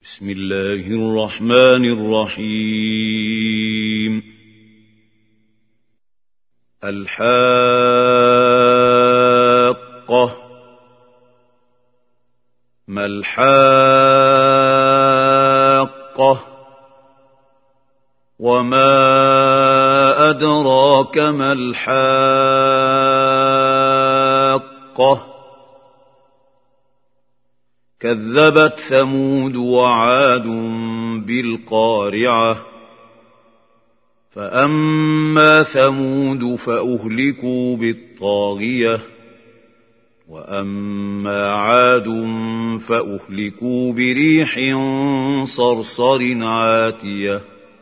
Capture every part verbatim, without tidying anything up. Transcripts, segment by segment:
بسم الله الرحمن الرحيم. الحاقة. ما الحاقة؟ وما أدراك ما الحاقة؟ كذبت ثمود وعاد بالقارعة. فأما ثمود فأهلكوا بالطاغية، وأما عاد فأهلكوا بريح صرصر عاتية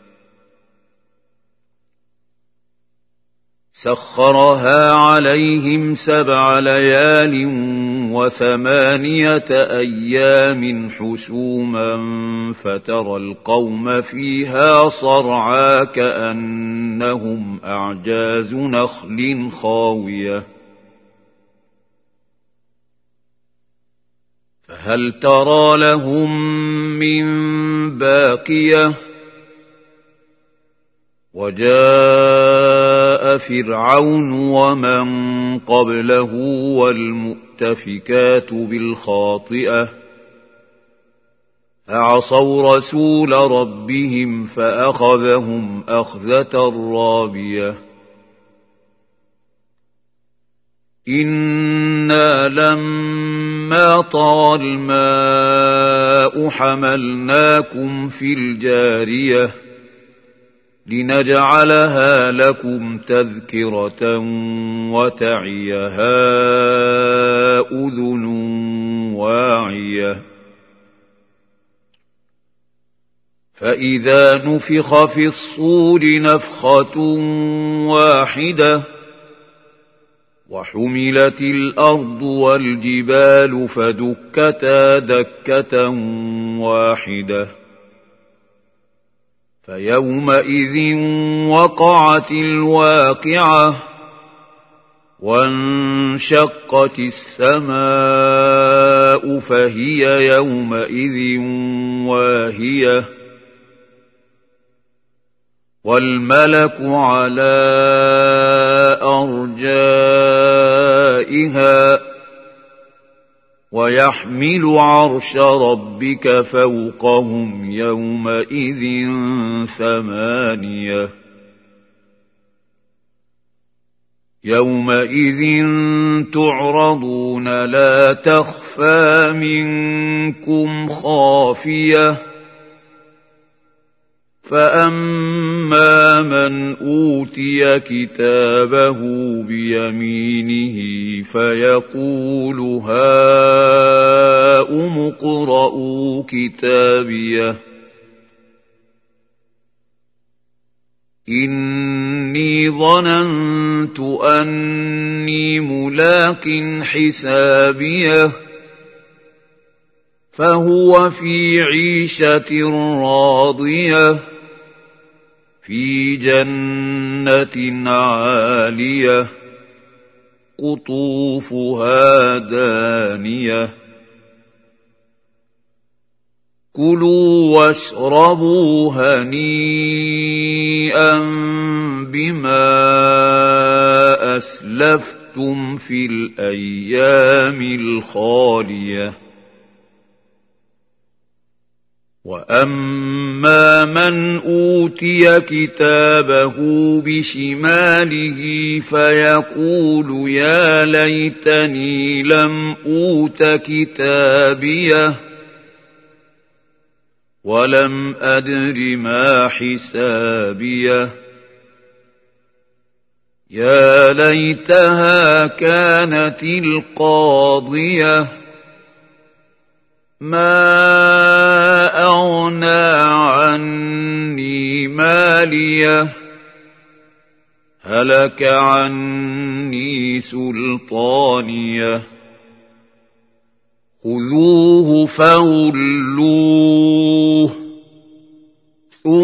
سخرها عليهم سبع ليال وثمانية أيام حسوما فترى القوم فيها صرعى كأنهم أعجاز نخل خاوية فهل ترى لهم من باقية؟ وجاء فرعون ومن قبله والمؤتفكات بالخاطئة فعصوا رسول ربهم فأخذهم أخذة رابية. إنا لما طغى الماء حملناكم في الجارية لنجعلها لكم تذكرة وتعيها أذن واعية. فإذا نفخ في الصور نفخة واحدة وحملت الأرض والجبال فدكتا دكة واحدة فيومئذ وقعت الواقعة وانشقت السماء فهي يومئذ واهية والملك على أرجائها ويحمل عرش ربك فوقهم يومئذ ثمانية يومئذ تعرضون لا تخفى منكم خافية فأما من أوتي كتابه بيمينه فيقول هاؤم اقرءوا كتابيه إني ظننت أني ملاق حسابيه فهو في عيشة راضية في جنة عالية قطوفها دانية كلوا واشربوا هنيئا بما أسلفتم في الأيام الخالية. وأما من أوتي كتابه بشماله فيقول يا ليتني لم أوت كتابيه ولم أدر ما حسابيه يا ليتها كانت القاضية ما أغنى عني ماليه هلك عني سلطانيه خذوه فغلوه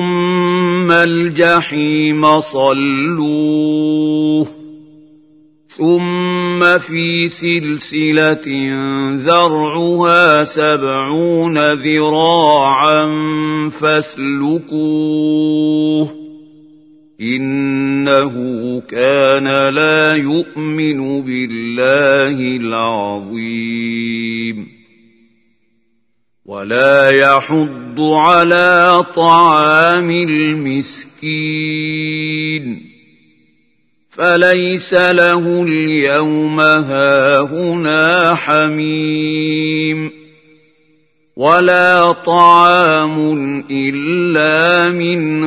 ثم الجحيم صلوه ثم في سلسلة ذرعها سبعون ذراعا فاسلكوه إنه كان لا يؤمن بالله العظيم ولا يحض على طعام المسكين فليس له اليوم هاهنا حميم ولا طعام إلا من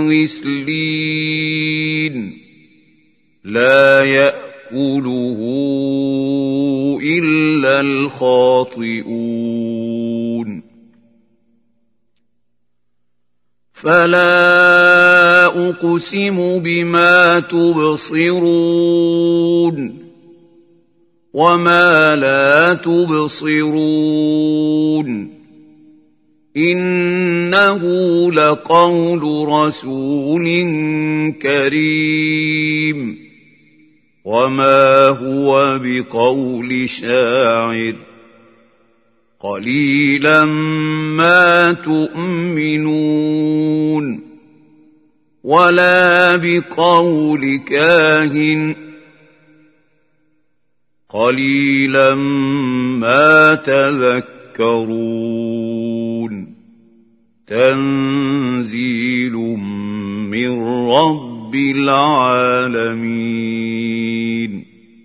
غسلين لا يأكله إلا الخاطئون فلا أقسم بما تبصرون وما لا تبصرون إنه لقول رسول كريم وما هو بقول شاعر قليلا ما تؤمنون ولا بقول كاهن قليلا ما تذكرون تنزيل من رب العالمين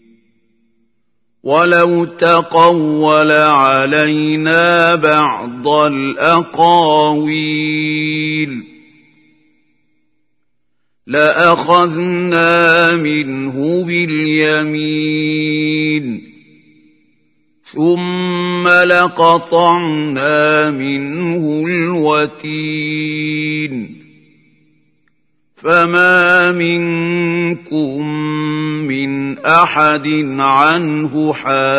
ولو تقول علينا بعض الأقاويل لأخذنا منه باليمين ثم لقطعنا منه الوتين فما منكم من أحد عنه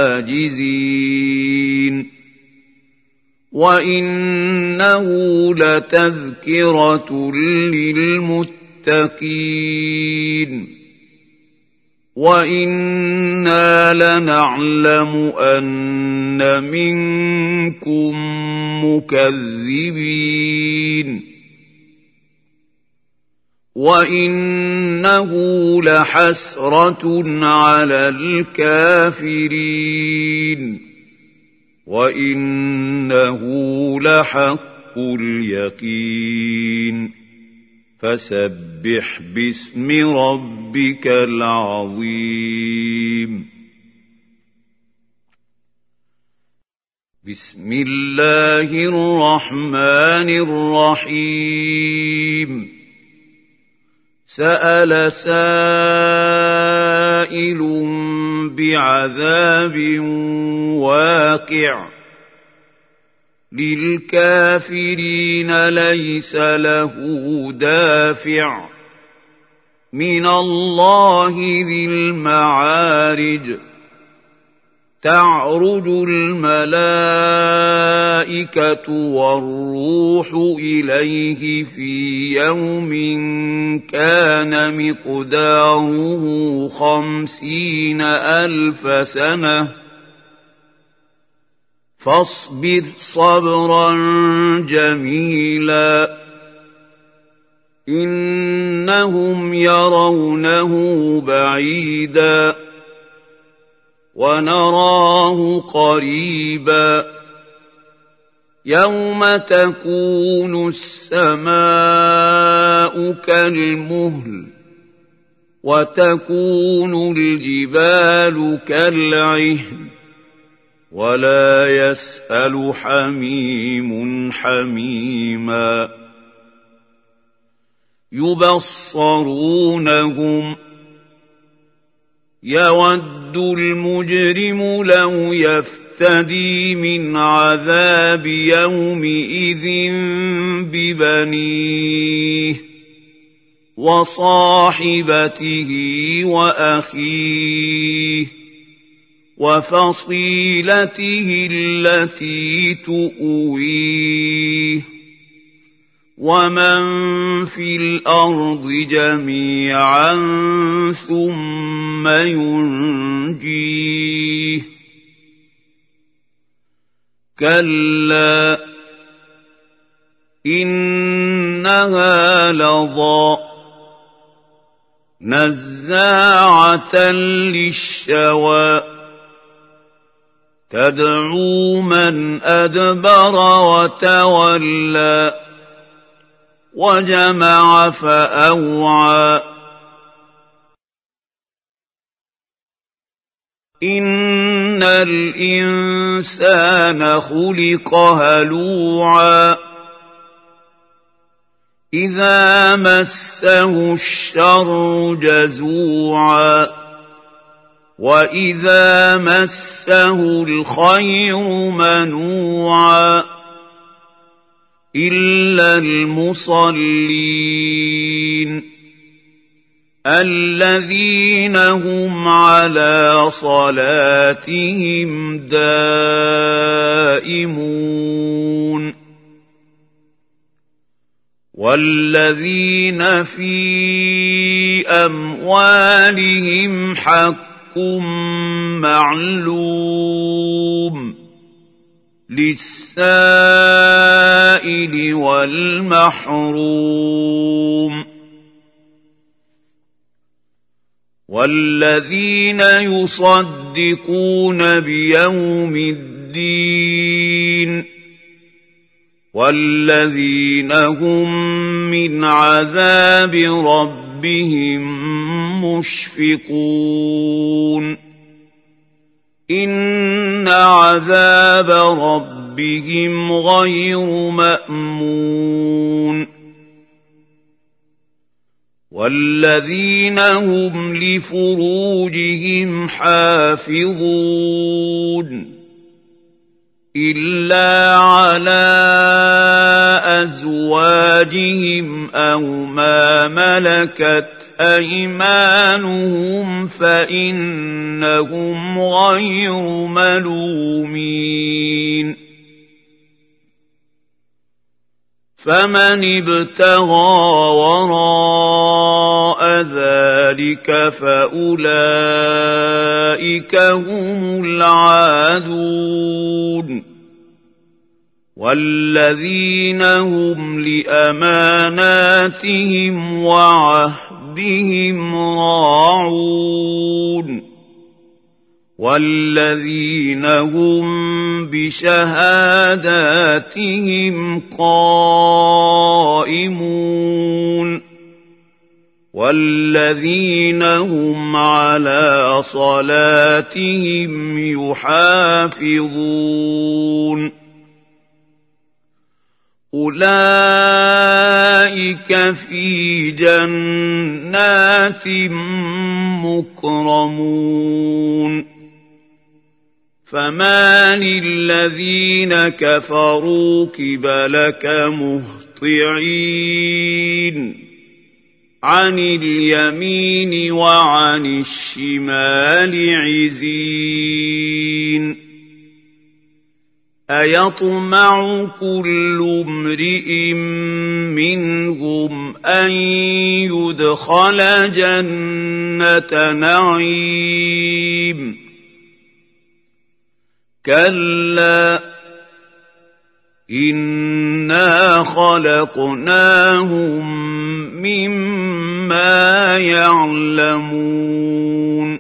حاجزين وإنه لتذكرة للمتقين وإنا لنعلم أن منكم مكذبين وإنه لحسرة على الكافرين وإنه لحق اليقين فسبح باسم ربك العظيم بسم الله الرحمن الرحيم سأل سائل بعذاب واقع للكافرين ليس له دافع من الله ذي المعارج تعرج الملائكة والروح إليه في يوم كان مقداره خمسين ألف سنة فاصبر صبرا جميلا إنهم يرونه بعيدا ونراه قريبا يوم تكون السماء كالمهل وتكون الجبال كالعهن ولا يسأل حميم حميما يبصرونهم يود المجرم لو يفتدي من عذاب يومئذ ببنيه وصاحبته وأخيه وفصيلته التي تؤويه ومن في الأرض جميعا ثم ينجيه كلا إنها لظى نزاعة للشوى تدعو من أدبر وتولى وجمع فأوعى إن الإنسان خلق هلوعا إذا مسه الشر جزوعا وإذا مسه الخير منوعا إلا المصلين الذين هم على صلاتهم دائمون والذين في أموالهم حق معلوم للسائل والمحروم والذين يصدقون بيوم الدين والذين هم من عذاب ربهم مشفقون إن عذاب ربهم غير مأمون والذين هم لفروجهم حافظون إلا على أزواجهم أو ما ملكت أيمانهم فإنهم غير ملومين فمن ابتغى وراء ذلك فأولئك هم العادون والذين هم لأماناتهم وعهدهم راعون والذين هم بشهاداتهم قائمون والذين هم على صلاتهم يحافظون أولئك في جنات مكرمون فما للذين كفروا قبلك مهطعين عن اليمين وعن الشمال عزين أيطمع كل امرئ منهم أن يدخل جنة نعيم كلا إنا خلقناهم مما يعلمون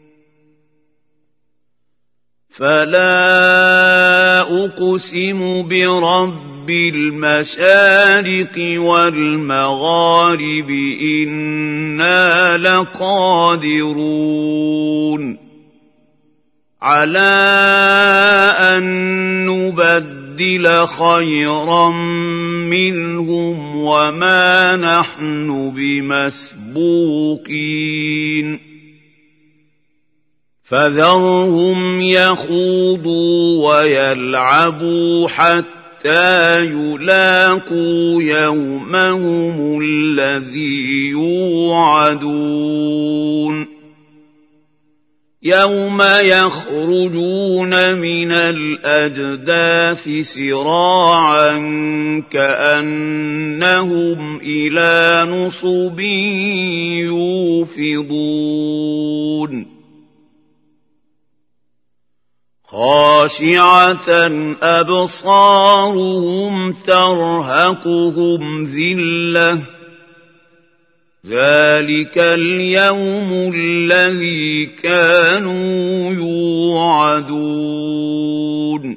فلا أقسم برب المشارق والمغارب إنا لقادرون على أن نبدل خيرا منهم وما نحن بمسبوقين فذرهم يخوضوا ويلعبوا حتى يلاقوا يومهم الذي يوعدون يوم يخرجون من الأجداث سراعا كأنهم إلى نصب يوفضون خاشعة أبصارهم ترهقهم ذلة ذلك اليوم الذي كانوا يوعدون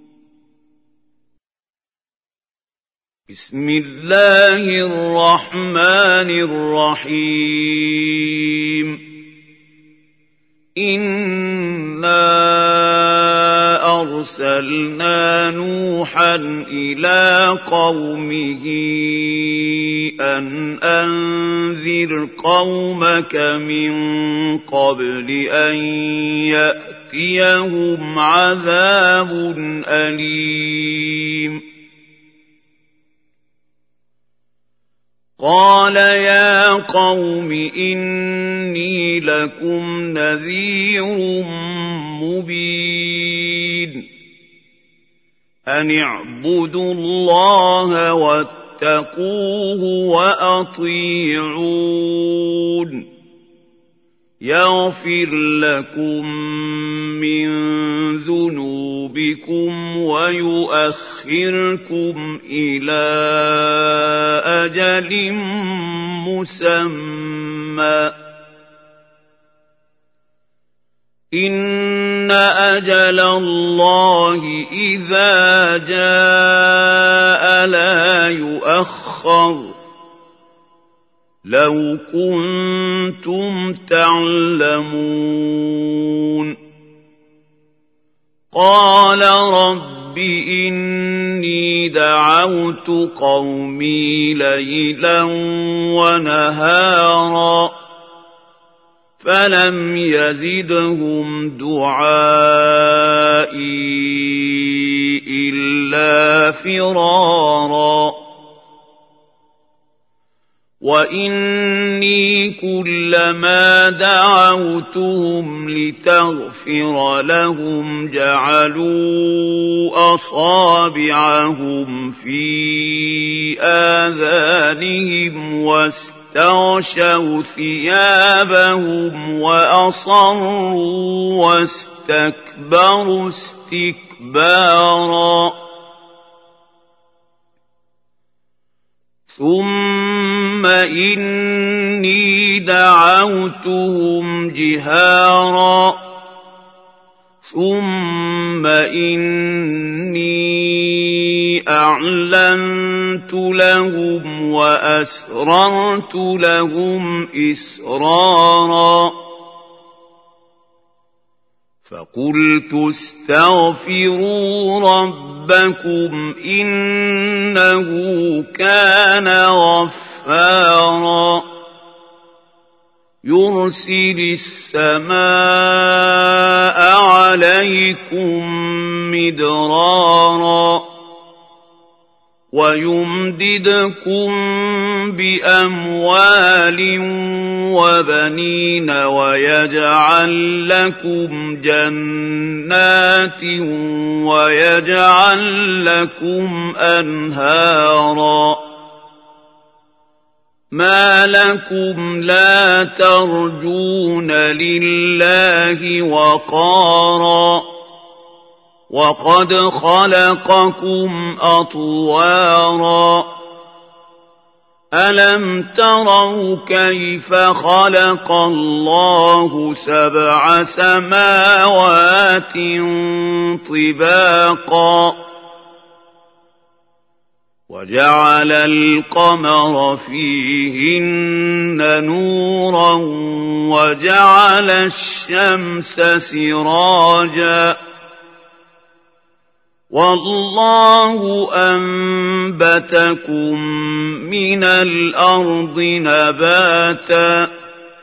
بسم الله الرحمن الرحيم إنا أرسلنا نوحا إلى قومه أن أنذر قومك من قبل أن يأتيهم عذاب أليم قال يا قوم إني لكم نذير مبين أن اعبدوا الله واتقوه وأطيعون يغفر لكم من ذنوبكم ويؤخركم إلى أجل مسمى إن أجل الله إذا جاء لا يؤخر لو كنتم تعلمون قال رب إني دعوت قومي ليلا ونهارا فلم يزدهم دعائي إلا فرارا وإني كلما دعوتهم لتغفر لهم جعلوا أصابعهم في آذانهم واستغشوا ثيابهم وأصروا واستكبروا استكبارا ثم إني دعوتهم جهارا ثم إني أعلنت لهم وأسررت لهم إسرارا فقلت استغفروا ربكم إنه كان غفارا يرسل السماء عليكم مدرارا ويمددكم بأموال وبنين ويجعل لكم جنات ويجعل لكم أنهارا ما لكم لا ترجون لله وقارا وقد خلقكم أطوارا ألم تروا كيف خلق الله سبع سماوات طباقا وجعل القمر فيهن نورا وجعل الشمس سراجا والله أنبتكم من الأرض نباتا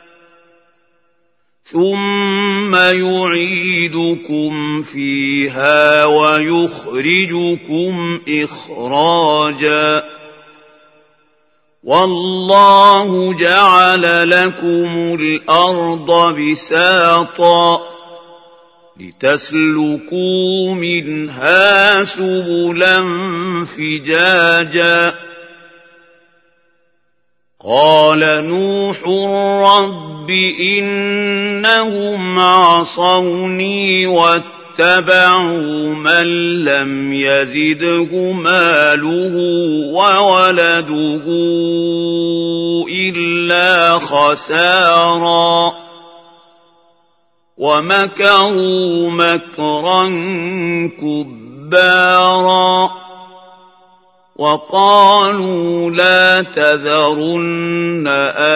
ثم يعيدكم فيها ويخرجكم إخراجا والله جعل لكم الأرض بساطا لتسلكوا منها سبلا فجاجا قال نوح رب إنهم عصوني واتبعوا من لم يزده ماله وولده إلا خسارا ومكروا مكرا كبارا وقالوا لا تذرن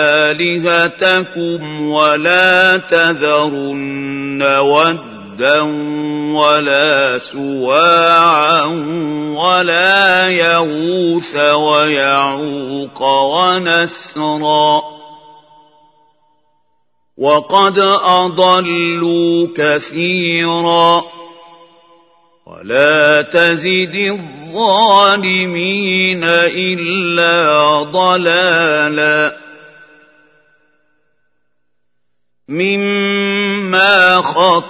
آلهتكم ولا تذرن ودا ولا سواعا ولا يغوث ويعوق ونسرا وقد أضلوا كثيرا ولا تزد الظالمين إلا ضلالا مما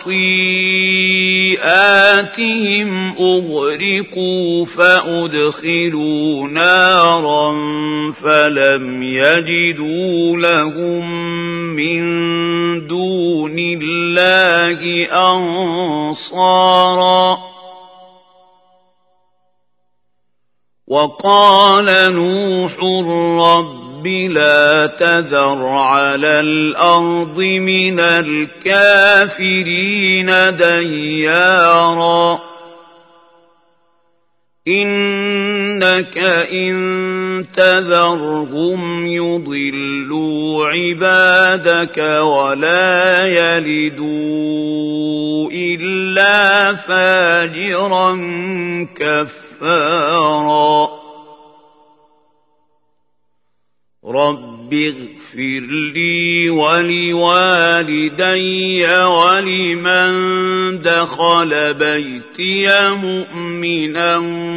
خطيئاتهم أغرقوا فأدخلوا نارا فلم يجدوا لهم من دون الله أنصارا وقال نوح رب لا تذر على الأرض من الكافرين ديارا إنك إن تذرهم يضلوا عبادك ولا يلدوا إلا فاجرا كفارا رب اغفر لي ولوالدي ولمن دخل بيتي مؤمنا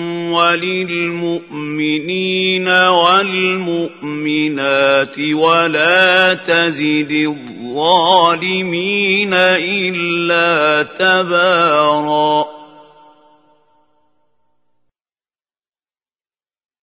وللمؤمنين والمؤمنات ولا تزد الظالمين إلا تبارا